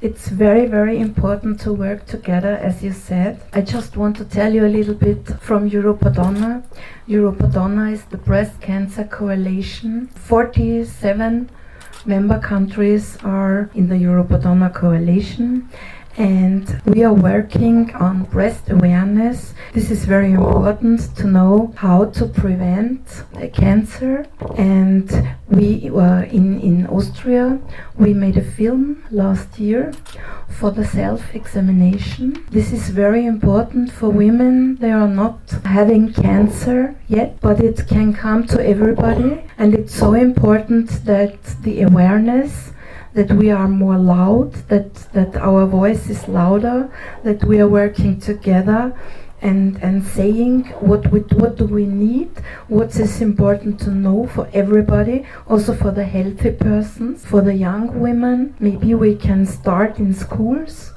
It's very, very important to work together, as you said. I just want to tell you a little bit from Europodonna. Europodonna is the Breast Cancer Coalition. 47 member countries are in the Europodonna Coalition, and we are working on breast awareness. This is very important to know how to prevent cancer. And we in Austria, we made a film last year for the self-examination. This is very important for women. They are not having cancer yet, but it can come to everybody. And it's so important that the awareness, that we are more loud, that our voice is louder, that we are working together and saying what do we need, what is important to know for everybody, also for the healthy persons, for the young women. Maybe we can start in schools